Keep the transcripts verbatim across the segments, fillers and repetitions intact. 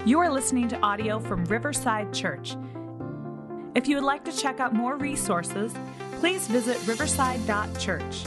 You are listening to audio from Riverside Church. If you would like to check out more resources, please visit riverside dot church.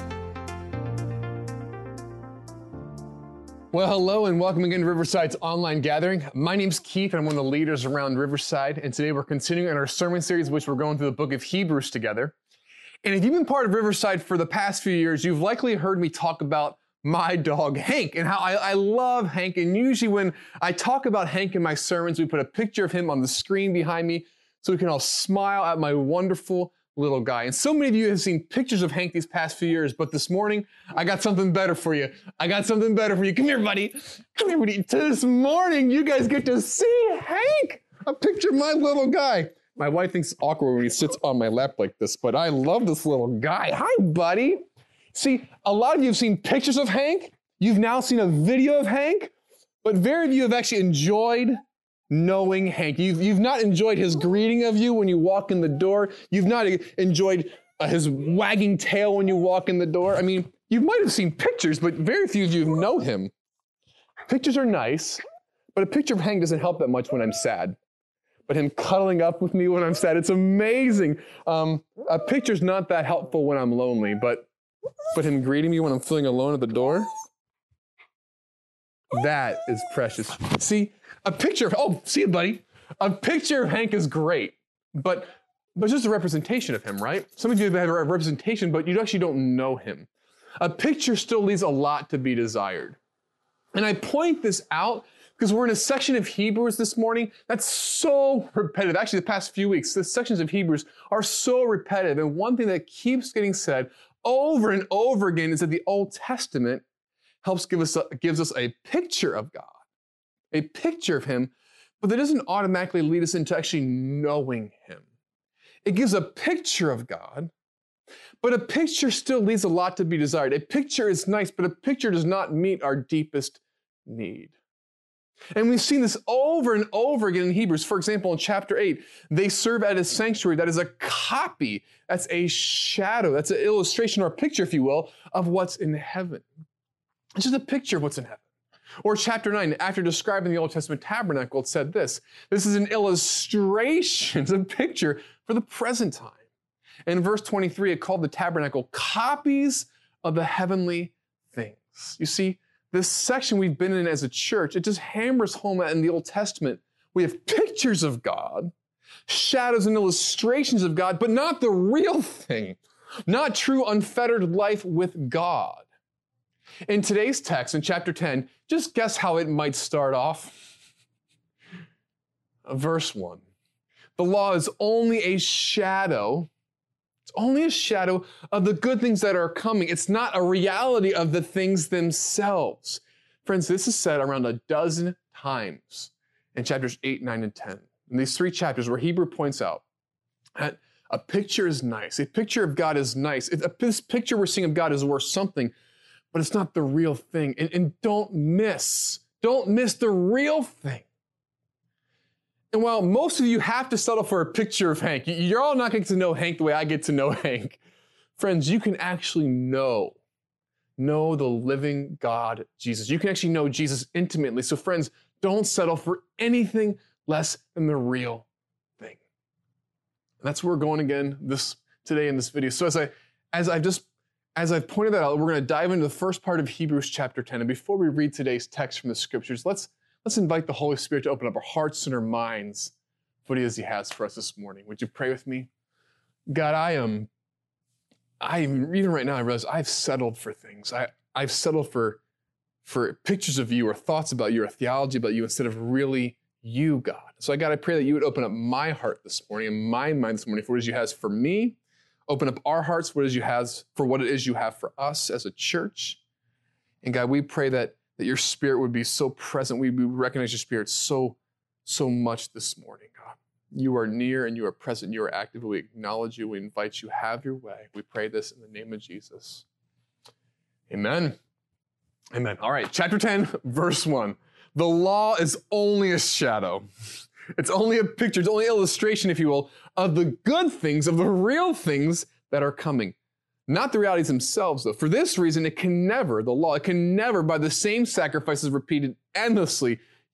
Well, hello and welcome again to Riverside's online gathering. My name's Keith and I'm one of the leaders around Riverside, and today we're continuing in our sermon series, which we're going through the book of Hebrews together. And if you've been part of Riverside for the past few years, you've likely heard me talk about my dog, Hank, and how I, I love Hank. And usually when I talk about Hank in my sermons, we put a picture of him on the screen behind me so we can all smile at my wonderful little guy. And so many of you have seen pictures of Hank these past few years, but this morning, I got something better for you. I got something better for you. Come here, buddy. Come here, buddy. This morning, you guys get to see Hank, a picture of my little guy. My wife thinks it's awkward when he sits on my lap like this, but I love this little guy. Hi, buddy. See, a lot of you have seen pictures of Hank. You've now seen a video of Hank, but very few of you have actually enjoyed knowing Hank. You've, you've not enjoyed his greeting of you when you walk in the door. You've not enjoyed uh, his wagging tail when you walk in the door. I mean, you might have seen pictures, but very few of you know him. Pictures are nice, but a picture of Hank doesn't help that much when I'm sad. But him cuddling up with me when I'm sad, it's amazing. Um, a picture's not that helpful when I'm lonely, but But him greeting me when I'm feeling alone at the door, that is precious. See, a picture of, oh, see it, buddy. A picture of Hank is great, but, but it's just a representation of him, right? Some of you have a representation, but you actually don't know him. A picture still leaves a lot to be desired. And I point this out because we're in a section of Hebrews this morning that's so repetitive. Actually, the past few weeks, the sections of Hebrews are so repetitive. And one thing that keeps getting said over and over again is that the Old Testament helps give us a, gives us a picture of God, a picture of him, but that doesn't automatically lead us into actually knowing him. It gives a picture of God, but a picture still leaves a lot to be desired. A picture is nice, but a picture does not meet our deepest need. And we've seen this over and over again in Hebrews. For example, in chapter eight, they serve at a sanctuary that is a copy, that's a shadow, that's an illustration or a picture, if you will, of what's in heaven. It's just a picture of what's in heaven. Or chapter nine, after describing the Old Testament tabernacle, it said this: this is an illustration, it's a picture for the present time. And in verse twenty-three, it called the tabernacle copies of the heavenly things. You see, this section we've been in as a church, it just hammers home that in the Old Testament, we have pictures of God, shadows and illustrations of God, but not the real thing, not true unfettered life with God. In today's text, in chapter ten, just guess how it might start off. Verse one, the law is only a shadow It's only a shadow of the good things that are coming. It's not a reality of the things themselves. Friends, this is said around a dozen times in chapters eight, nine, and ten. In these three chapters where Hebrew points out that a picture is nice. A picture of God is nice. It, this picture we're seeing of God is worth something, but it's not the real thing. And, and don't miss, don't miss the real thing. And while most of you have to settle for a picture of Hank, you're all not going to know Hank the way I get to know Hank. Friends, you can actually know, know the living God, Jesus. You can actually know Jesus intimately. So friends, don't settle for anything less than the real thing. And that's where we're going again this today in this video. So as I, as I've just, as I've pointed that out, we're going to dive into the first part of Hebrews chapter ten. And before we read today's text from the scriptures, let's Let's invite the Holy Spirit to open up our hearts and our minds for what it is he has for us this morning. Would you pray with me? God, I am, I am, even right now, I realize I've settled for things. I, I've settled for, for pictures of you or thoughts about you or theology about you instead of really you, God. So God, I pray that you would open up my heart this morning and my mind this morning for what it is you have for me. Open up our hearts for what it is you have, for what it is you have for us as a church. And God, we pray that that your spirit would be so present. We recognize your spirit so, so much this morning, God. You are near and you are present. You are active. We acknowledge you. We invite you. Have your way. We pray this in the name of Jesus. Amen. Amen. All right, chapter ten, verse one. The law is only a shadow. It's only a picture. It's only an illustration, if you will, of the good things, of the real things that are coming. Not the realities themselves, though. For this reason, it can never, the law, it can never, by the same sacrifices repeated endlessly,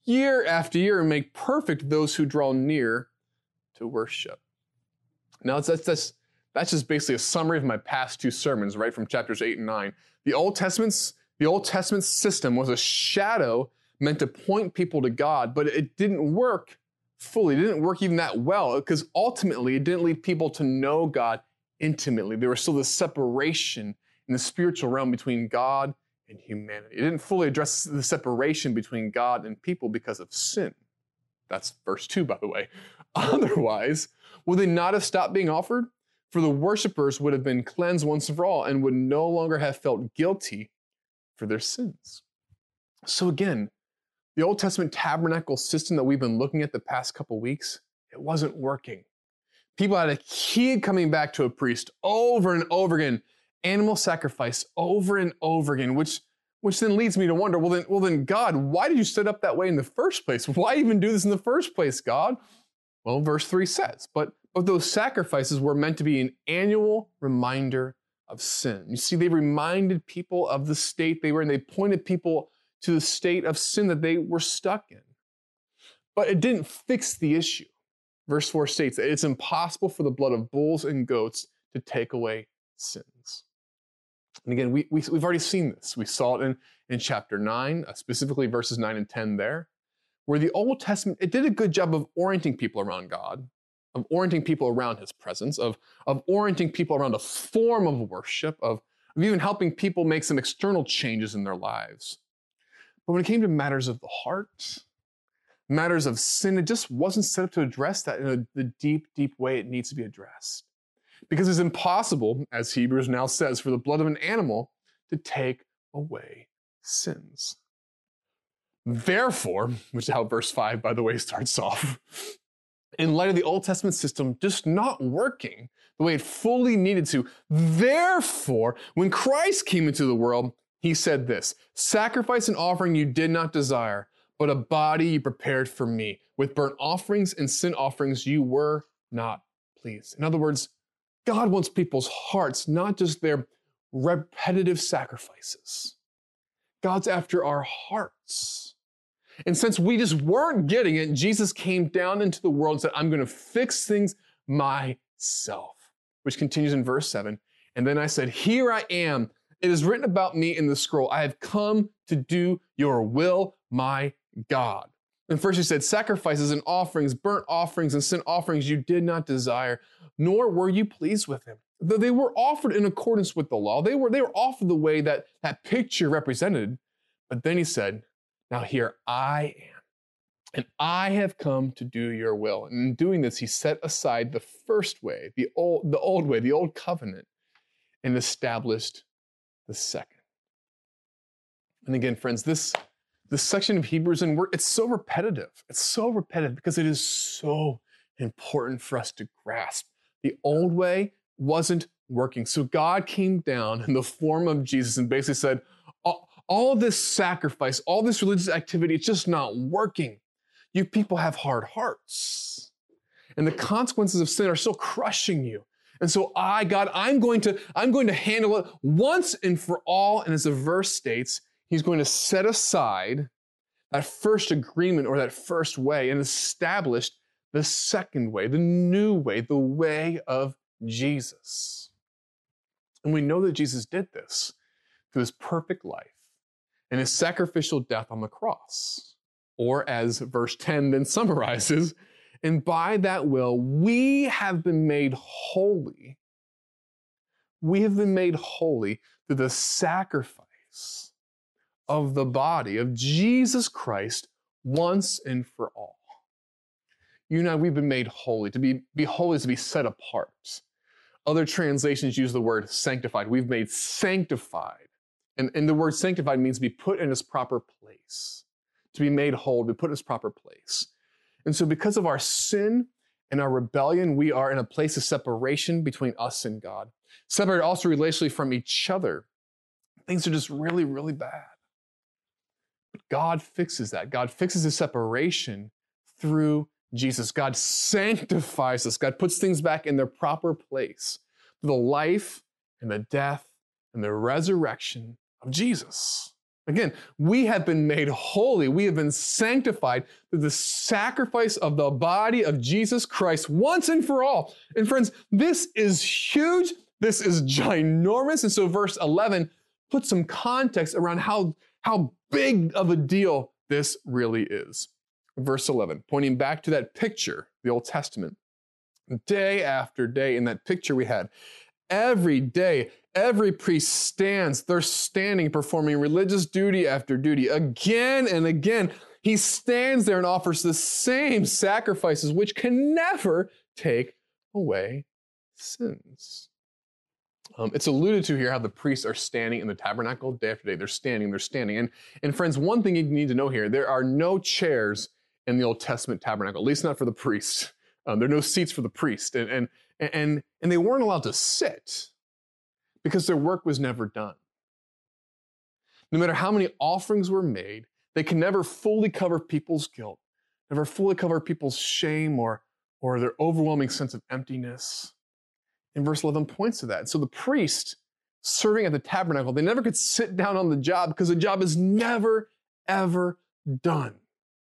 year after year and make perfect those who draw near to worship. Now, that's, that's, that's just basically a summary of my past two sermons, right, from chapters eight and nine. The Old Testament's, the Old Testament system was a shadow meant to point people to God, but it didn't work fully. It didn't work even that well, because ultimately it didn't lead people to know God intimately. There was still this separation in the spiritual realm between God and humanity. It didn't fully address the separation between God and people because of sin. That's verse two, by the way. Otherwise, would they not have stopped being offered? For the worshipers would have been cleansed once and for all and would no longer have felt guilty for their sins. So again, the Old Testament tabernacle system that we've been looking at the past couple weeks, it wasn't working. People had to keep coming back to a priest over and over again, animal sacrifice over and over again, which, which then leads me to wonder, well then, well then, God, why did you set up that way in the first place? Why even do this in the first place, God? Well, verse three says, but, but those sacrifices were meant to be an annual reminder of sin. You see, they reminded people of the state they were in. They pointed people to the state of sin that they were stuck in. But it didn't fix the issue. Verse four states that it's impossible for the blood of bulls and goats to take away sins. And again, we, we, we've already seen this. We saw it in, in chapter nine, uh, specifically verses nine and ten there, where the Old Testament, it did a good job of orienting people around God, of orienting people around his presence, of, of orienting people around a form of worship, of, of even helping people make some external changes in their lives. But when it came to matters of the heart, matters of sin, it just wasn't set up to address that in a, the deep, deep way it needs to be addressed. Because it's impossible, as Hebrews now says, for the blood of an animal to take away sins. Therefore, which is how verse five, by the way, starts off, in light of the Old Testament system just not working the way it fully needed to, therefore, when Christ came into the world, he said this, sacrifice and offering you did not desire, but a body you prepared for me. With burnt offerings and sin offerings you were not pleased. In other words, God wants people's hearts, not just their repetitive sacrifices. God's after our hearts. And since we just weren't getting it, Jesus came down into the world and said, I'm going to fix things myself, which continues in verse seven. And then I said, here I am. It is written about me in the scroll. I have come to do your will, my God. And first he said, sacrifices and offerings, burnt offerings and sin offerings you did not desire, nor were you pleased with him. Though they were offered in accordance with the law. They were, they were offered the way that that picture represented. But then he said, now here I am, and I have come to do your will. And in doing this, he set aside the first way, the old, the old way, the old covenant, and established the second. And again, friends, this, this section of Hebrews, and we're, it's so repetitive. It's so repetitive because it is so important for us to grasp. The old way wasn't working. So God came down in the form of Jesus and basically said, all, all this sacrifice, all this religious activity, it's just not working. You people have hard hearts. And the consequences of sin are still crushing you. And so I, God, I'm going to, I'm going to handle it once and for all. And as the verse states, he's going to set aside that first agreement or that first way and establish the second way, the new way, the way of Jesus. And we know that Jesus did this through his perfect life and his sacrificial death on the cross. Or as verse ten then summarizes, and by that will, we have been made holy. We have been made holy through the sacrifice of the body of Jesus Christ once and for all. You and I, we've been made holy. To be, be holy is to be set apart. Other translations use the word sanctified. We've made sanctified. And, and the word sanctified means to be put in its proper place. To be made whole, to be put in its proper place. And so because of our sin and our rebellion, we are in a place of separation between us and God. Separated also relationally from each other. Things are just really, really bad. But God fixes that. God fixes the separation through Jesus. God sanctifies us. God puts things back in their proper place. The life and the death and the resurrection of Jesus. Again, we have been made holy. We have been sanctified through the sacrifice of the body of Jesus Christ once and for all. And friends, this is huge. This is ginormous. And so verse eleven puts some context around how, how big of a deal this really is. Verse eleven, pointing back to that picture, the Old Testament. Day after day in that picture we had, every day, every priest stands, they're standing, performing religious duty after duty. Again and again, he stands there and offers the same sacrifices, which can never take away sins. Um, it's alluded to here how the priests are standing in the tabernacle day after day. They're standing, they're standing. And, and friends, one thing you need to know here, there are no chairs in the Old Testament tabernacle, at least not for the priest. Um, there are no seats for the priest. And, and, and, and they weren't allowed to sit because their work was never done. No matter how many offerings were made, they can never fully cover people's guilt, never fully cover people's shame or, or their overwhelming sense of emptiness. And verse eleven points to that. So the priest serving at the tabernacle, they never could sit down on the job because the job is never, ever done.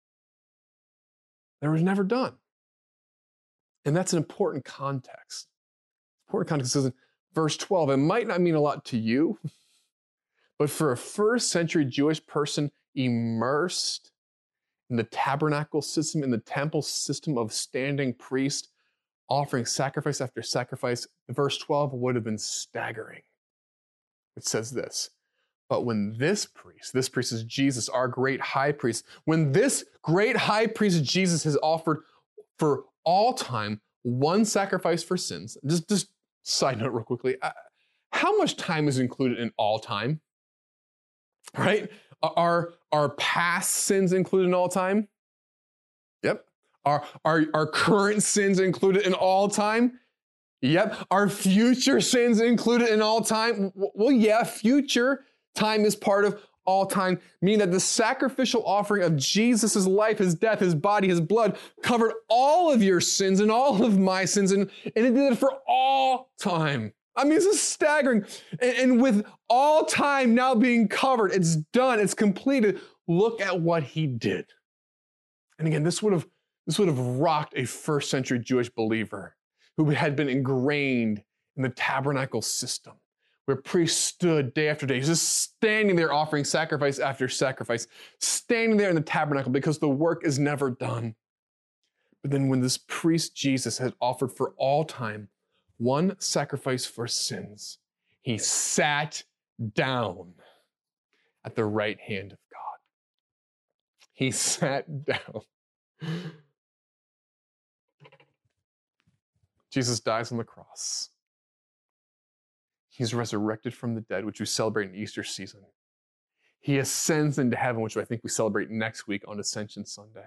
It was never done. And that's an important context. Important context is in verse twelve. It might not mean a lot to you, but for a first century Jewish person immersed in the tabernacle system, in the temple system of standing priest, offering sacrifice after sacrifice, verse twelve would have been staggering. It says this, but when this priest, this priest is Jesus, our great high priest, when this great high priest Jesus has offered for all time one sacrifice for sins, just, just side note real quickly, uh, how much time is included in all time? Right? Are, are past sins included in all time? Yep. Are, are, are current sins included in all time? Yep. Are future sins included in all time? Well, yeah, future time is part of all time, meaning that the sacrificial offering of Jesus' life, his death, his body, his blood covered all of your sins and all of my sins, and, and it did it for all time. I mean, this is staggering. And, and with all time now being covered, it's done, it's completed. Look at what he did. And again, this would have This would have rocked a first century Jewish believer who had been ingrained in the tabernacle system, where priests stood day after day, just standing there offering sacrifice after sacrifice, standing there in the tabernacle because the work is never done. But then when this priest Jesus had offered for all time one sacrifice for sins, he sat down at the right hand of God. He sat down. Jesus dies on the cross. He's resurrected from the dead, which we celebrate in Easter season. He ascends into heaven, which I think we celebrate next week on Ascension Sunday.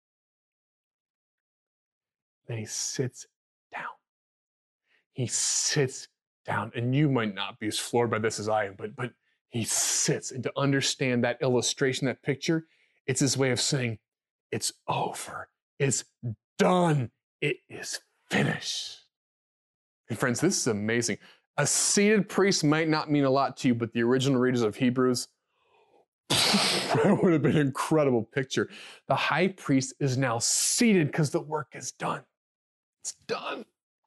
Then he sits down. He sits down. And you might not be as floored by this as I am, but, but he sits. And to understand that illustration, that picture, it's his way of saying, it's over. It's done. It is finished. And friends, this is amazing. A seated priest might not mean a lot to you, but the original readers of Hebrews, that would have been an incredible picture. The high priest is now seated because the work is done. It's done.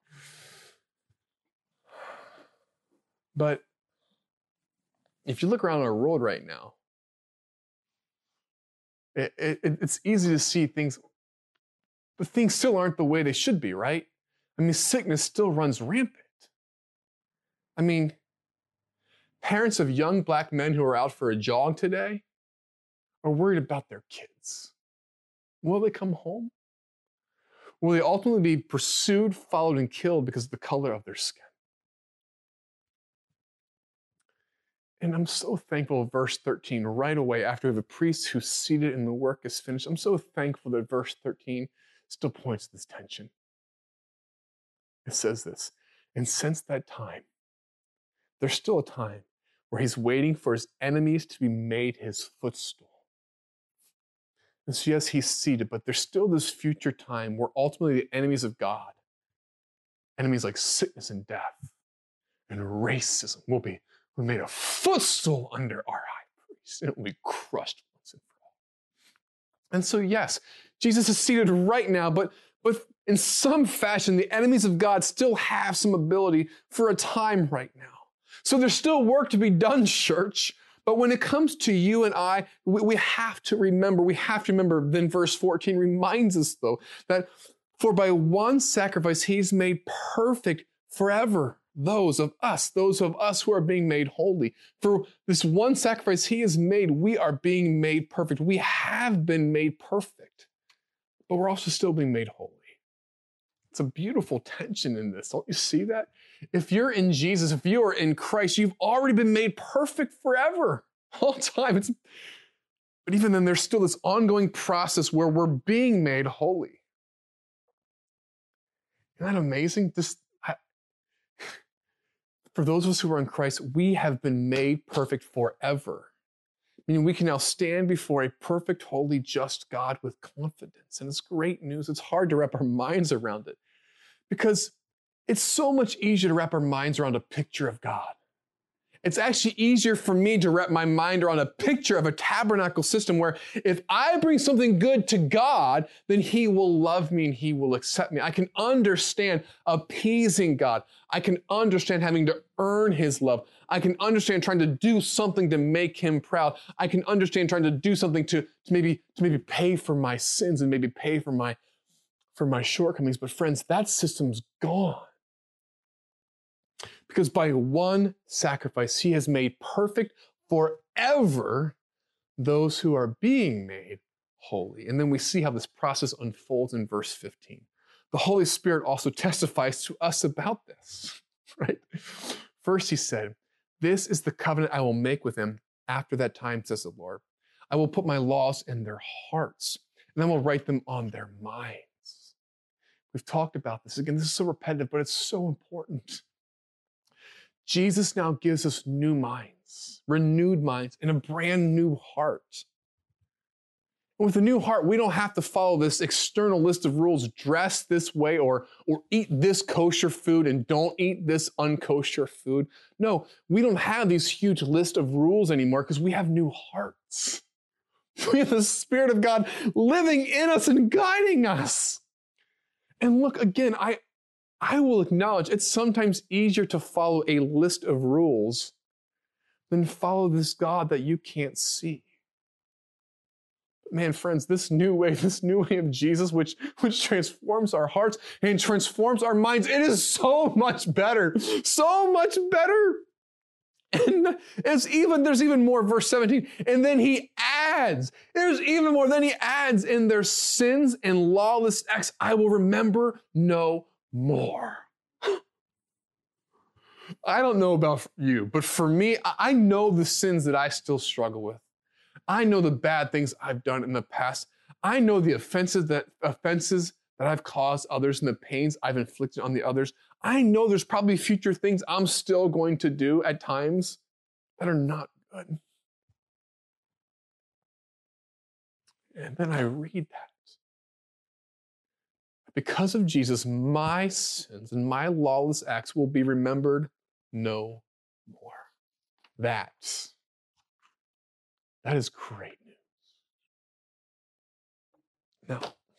But if you look around our world right now, it, it, it's easy to see things, but things still aren't the way they should be, right? I mean, sickness still runs rampant. I mean, parents of young black men who are out for a jog today are worried about their kids. Will they come home? Will they ultimately be pursued, followed, and killed because of the color of their skin? And I'm so thankful, verse thirteen, right away after we have a priest who's seated and the work is finished, I'm so thankful that verse thirteen still points to this tension. It says this, and since that time, there's still a time where he's waiting for his enemies to be made his footstool. And so yes, he's seated, but there's still this future time where ultimately the enemies of God, enemies like sickness and death and racism, will be, will be made a footstool under our high and it will be crushed once and for all. And so, yes, Jesus is seated right now, but, but in some fashion, the enemies of God still have some ability for a time right now. So there's still work to be done, church. But when it comes to you and I, we, we have to remember, we have to remember, then verse fourteen reminds us, though, that for by one sacrifice, he's made perfect forever those of us, those of us who are being made holy. For this one sacrifice he has made, we are being made perfect. We have been made perfect, but we're also still being made holy. It's a beautiful tension in this. Don't you see that? If you're in Jesus, if you are in Christ, you've already been made perfect forever, all time. It's, but even then, there's still this ongoing process where we're being made holy. Isn't that amazing? This, I, for those of us who are in Christ, we have been made perfect forever. Meaning we can now stand before a perfect, holy, just God with confidence. And it's great news. It's hard to wrap our minds around it because it's so much easier to wrap our minds around a picture of God. It's actually easier for me to wrap my mind around a picture of a tabernacle system where if I bring something good to God, then he will love me and he will accept me. I can understand appeasing God. I can understand having to earn his love. I can understand trying to do something to make him proud. I can understand trying to do something to, to maybe to maybe pay for my sins and maybe pay for my for my shortcomings. But friends, that system's gone. Because by one sacrifice, he has made perfect forever those who are being made holy. And then we see how this process unfolds in verse fifteen. The Holy Spirit also testifies to us about this, right? First, he said, "This is the covenant I will make with them after that time, says the Lord. I will put my laws in their hearts, and I will write them on their minds." We've talked about this. Again, this is so repetitive, but it's so important. Jesus now gives us new minds, renewed minds, and a brand new heart. And with a new heart, we don't have to follow this external list of rules, dress this way or, or eat this kosher food and don't eat this unkosher food. No, we don't have these huge list of rules anymore because we have new hearts. We have the Spirit of God living in us and guiding us. And look, again, I, I will acknowledge it's sometimes easier to follow a list of rules than follow this God that you can't see. But man, friends, this new way, this new way of Jesus, which, which transforms our hearts and transforms our minds, it is so much better, so much better. And it's even, there's even more, verse seventeen. And then he adds, there's even more. Then he adds, in their sins and lawless acts, I will remember no more. I don't know about you, but for me, I know the sins that I still struggle with. I know the bad things I've done in the past. I know the offenses that offenses that I've caused others and the pains I've inflicted on the others. I know there's probably future things I'm still going to do at times that are not good. And then I read that. Because of Jesus, my sins and my lawless acts will be remembered no more. That, that is great news. Now,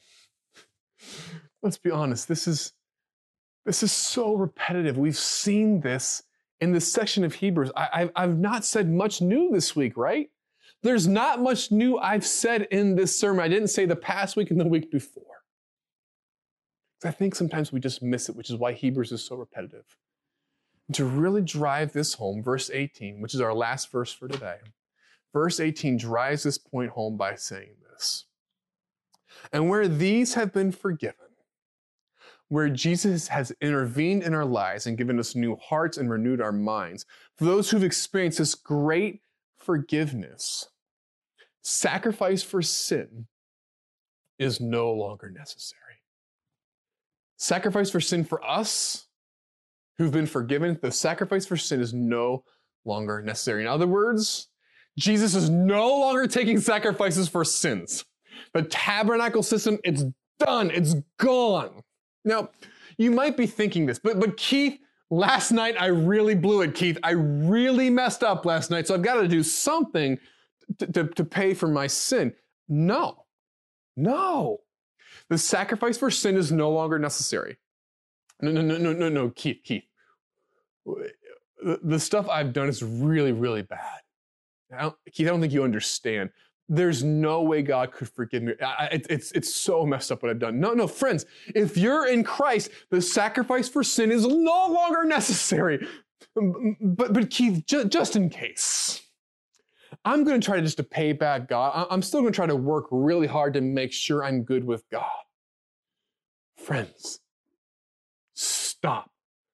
let's be honest, this is, this is so repetitive. We've seen this in this section of Hebrews. I, I've, I've not said much new this week, right? There's not much new I've said in this sermon. I didn't say the past week and the week before. I think sometimes we just miss it, which is why Hebrews is so repetitive. And to really drive this home, verse eighteen, which is our last verse for today, verse eighteen drives this point home by saying this. And where these have been forgiven, where Jesus has intervened in our lives and given us new hearts and renewed our minds, for those who've experienced this great forgiveness, sacrifice for sin is no longer necessary. Sacrifice for sin for us who've been forgiven, the sacrifice for sin is no longer necessary. In other words, Jesus is no longer taking sacrifices for sins. The tabernacle system, it's done, it's gone. Now, you might be thinking this, but, but Keith, last night I really blew it, Keith. I really messed up last night, so I've got to do something to, to, to pay for my sin. No, no. The sacrifice for sin is no longer necessary. No, no, no, no, no, no, Keith, Keith. The, the stuff I've done is really, really bad. I don't, Keith, I don't think you understand. There's no way God could forgive me. I, it, it's, it's so messed up what I've done. No, no, friends, if you're in Christ, the sacrifice for sin is no longer necessary. But, but Keith, ju- just in case, I'm going to try to just to pay back God. I'm still going to try to work really hard to make sure I'm good with God. Friends, stop.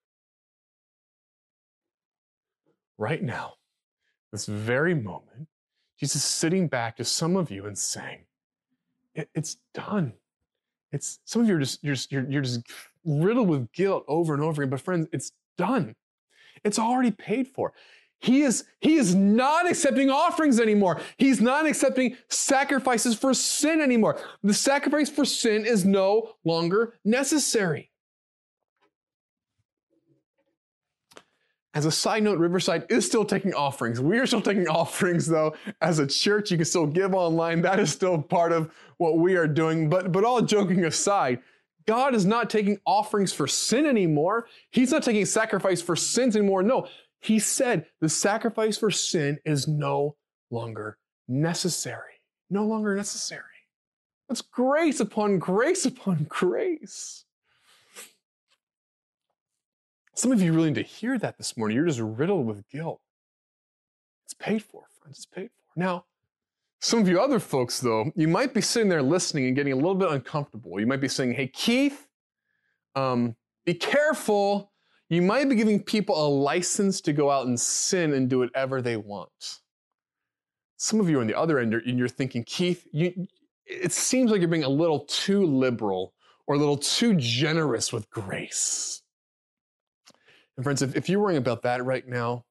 Right now, this very moment, Jesus is sitting back to some of you and saying, it, it's done. It's some of you are just you're, just you're, you're just riddled with guilt over and over again. But friends, it's done. It's already paid for. He is, he is not accepting offerings anymore. He's not accepting sacrifices for sin anymore. The sacrifice for sin is no longer necessary. As a side note, Riverside is still taking offerings. We are still taking offerings, though. As a church, you can still give online. That is still part of what we are doing. But, but all joking aside, God is not taking offerings for sin anymore. He's not taking sacrifice for sins anymore. No, he said the sacrifice for sin is no longer necessary. No longer necessary. That's grace upon grace upon grace. Some of you really need to hear that this morning. You're just riddled with guilt. It's paid for, friends. It's paid for. Now, some of you other folks, though, you might be sitting there listening and getting a little bit uncomfortable. You might be saying, hey, Keith, um, be careful. You might be giving people a license to go out and sin and do whatever they want. Some of you on the other end, and you're thinking, Keith, you, it seems like you're being a little too liberal or a little too generous with grace. And friends, if, if you're worrying about that right now,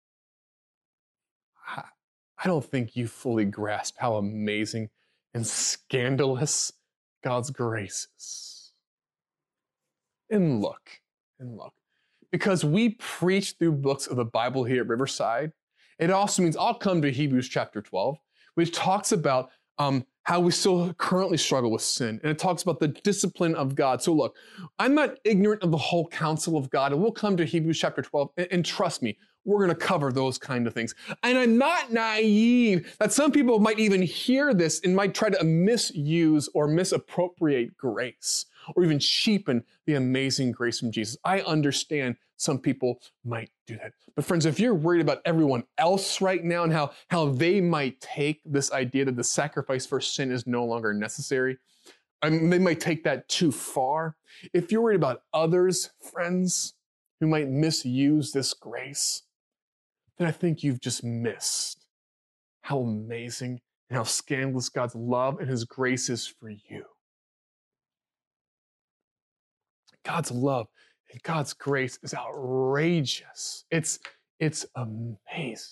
I, I don't think you fully grasp how amazing and scandalous God's grace is. And look, and look, because we preach through books of the Bible here at Riverside, it also means I'll come to Hebrews chapter twelve, which talks about um, how we still currently struggle with sin. And it talks about the discipline of God. So look, I'm not ignorant of the whole counsel of God. And we'll come to Hebrews chapter twelve. And, and trust me, we're going to cover those kind of things. And I'm not naive that some people might even hear this and might try to misuse or misappropriate grace or even cheapen the amazing grace from Jesus. I understand some people might do that. But friends, if you're worried about everyone else right now and how, how they might take this idea that the sacrifice for sin is no longer necessary, I mean, they might take that too far. If you're worried about others, friends, who might misuse this grace, then I think you've just missed how amazing and how scandalous God's love and his grace is for you. God's love and God's grace is outrageous. It's, it's amazing.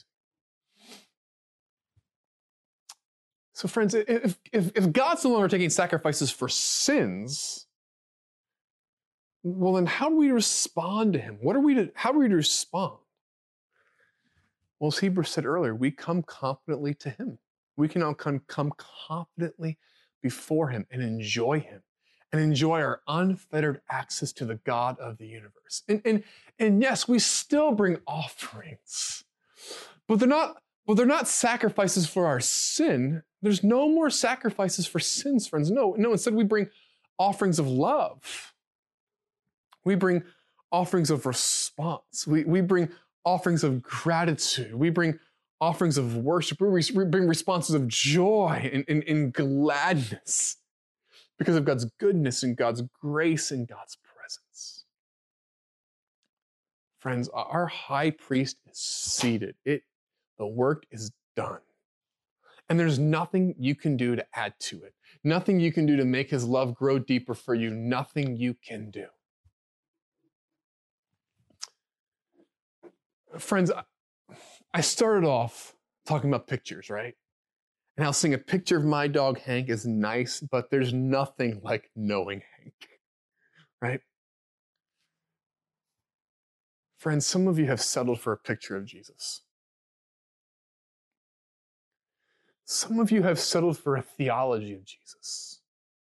So friends, if, if, if God's no longer taking sacrifices for sins, well then how do we respond to him? What are we to, how are we to respond? Well, as Hebrews said earlier, we come confidently to him. We can now come, come confidently before him and enjoy him and enjoy our unfettered access to the God of the universe. And, and, and yes, we still bring offerings, but they're not, well, they're not sacrifices for our sin. There's no more sacrifices for sins, friends. No, no, instead we bring offerings of love. We bring offerings of response. We, we bring offerings of gratitude. We bring offerings of worship. We bring responses of joy and, and, and gladness because of God's goodness and God's grace and God's presence. Friends, our high priest is seated. It, the work is done. And there's nothing you can do to add to it. Nothing you can do to make his love grow deeper for you. Nothing you can do. Friends, I started off talking about pictures, right? And I'll sing a picture of my dog Hank is nice, but there's nothing like knowing Hank, right? Friends, some of you have settled for a picture of Jesus. Some of you have settled for a theology of Jesus.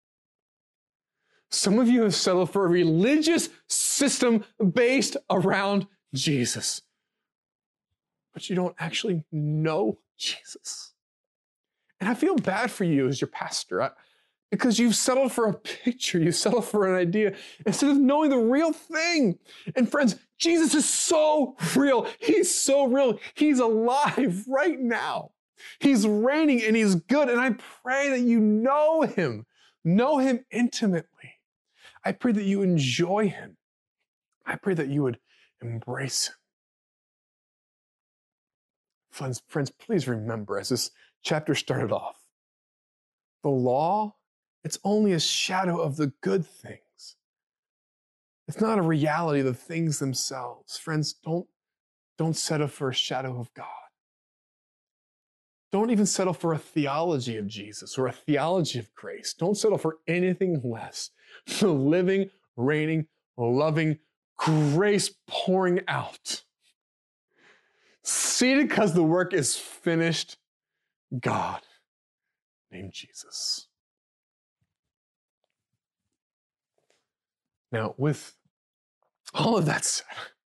Some of you have settled for a religious system based around Jesus. But you don't actually know Jesus. And I feel bad for you as your pastor I, because you've settled for a picture. You've settled for an idea instead of knowing the real thing. And friends, Jesus is so real. He's so real. He's alive right now. He's reigning and he's good. And I pray that you know him, know him intimately. I pray that you enjoy him. I pray that you would embrace him. Friends, friends, please remember, as this chapter started off, the law, it's only a shadow of the good things. It's not a reality of the things themselves. Friends, don't, don't settle for a shadow of God. Don't even settle for a theology of Jesus or a theology of grace. Don't settle for anything less. The living, reigning, loving, grace pouring out. Seated because the work is finished, God named Jesus. Now, with all of that said,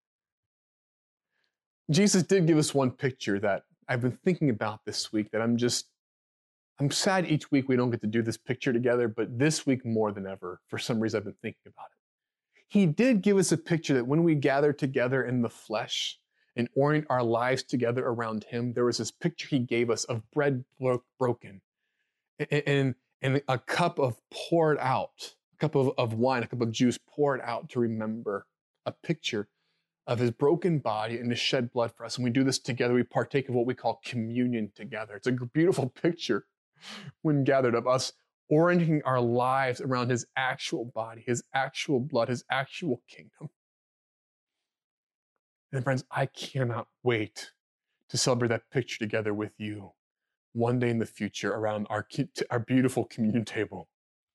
Jesus did give us one picture that I've been thinking about this week that I'm just, I'm sad each week we don't get to do this picture together, but this week more than ever, for some reason I've been thinking about it. He did give us a picture that when we gather together in the flesh and orient our lives together around him, there was this picture he gave us of bread bro- broken and, and, and a cup of poured out, a cup of, of wine, a cup of juice poured out to remember, a picture of his broken body and his shed blood for us. And we do this together. We partake of what we call communion together. It's a beautiful picture when gathered of us orienting our lives around his actual body, his actual blood, his actual kingdom. And friends, I cannot wait to celebrate that picture together with you one day in the future around our, our beautiful communion table.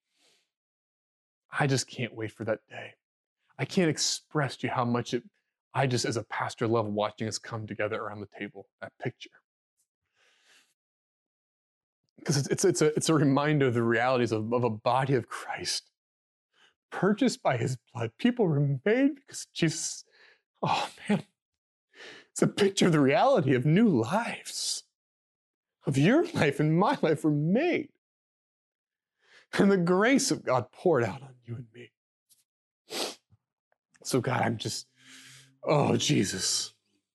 I just can't wait for that day. I can't express to you how much it I just, as a pastor, love watching us come together around the table, that picture. Because it's, it's, it's, a, it's a reminder of the realities of, of a body of Christ, purchased by his blood. People were made because Jesus, oh man, it's a picture of the reality of new lives, of your life and my life were made. And the grace of God poured out on you and me. So God, I'm just, oh, Jesus.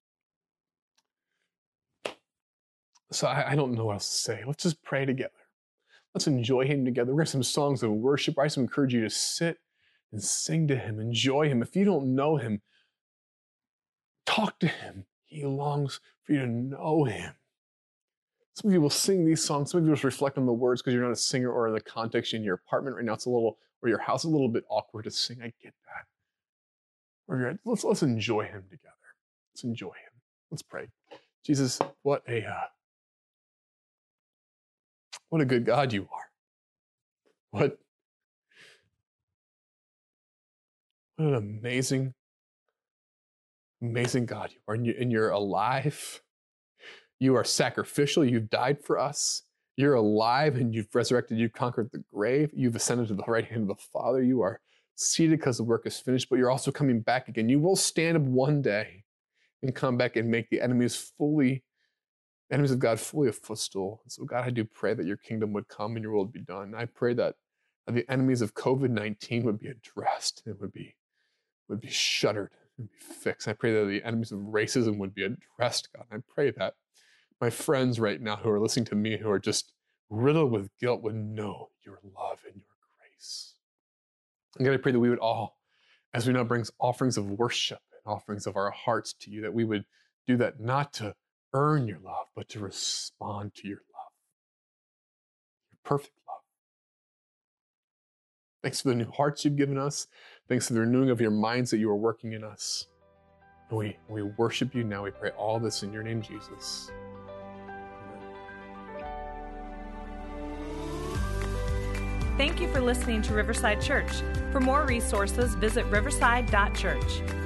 So I, I don't know what else to say. Let's just pray together. Let's enjoy him together. We're going to have some songs of worship. I just encourage you to sit and sing to him, enjoy him. If you don't know him, talk to him. He longs for you to know him. Some of you will sing these songs. Some of you will just reflect on the words because you're not a singer or in the context in your apartment right now. It's a little, or your house is a little bit awkward to sing. I get that. Or you're, let's, let's enjoy him together. Let's enjoy him. Let's pray. Jesus, what a, uh, what a good God you are. What, what an amazing, amazing God you are. And, you, and you're alive. You are sacrificial. You've died for us. You're alive and you've resurrected. You've conquered the grave. You've ascended to the right hand of the Father. You are seated because the work is finished, but you're also coming back again. You will stand up one day and come back and make the enemies fully, enemies of God fully a footstool. And so God, I do pray that your kingdom would come and your will would be done. I pray that the enemies of covid nineteen would be addressed and would be, would be shuttered and be fixed. I pray that the enemies of racism would be addressed, God. I pray that my friends right now who are listening to me, who are just riddled with guilt, would know your love and your grace. And God, I pray that we would all, as we now bring offerings of worship and offerings of our hearts to you, that we would do that not to earn your love, but to respond to your love, your perfect love. Thanks for the new hearts you've given us. Thanks for the renewing of your minds that you are working in us. And we, we worship you now. We pray all this in your name, Jesus. Thank you for listening to Riverside Church. For more resources, visit riverside dot church.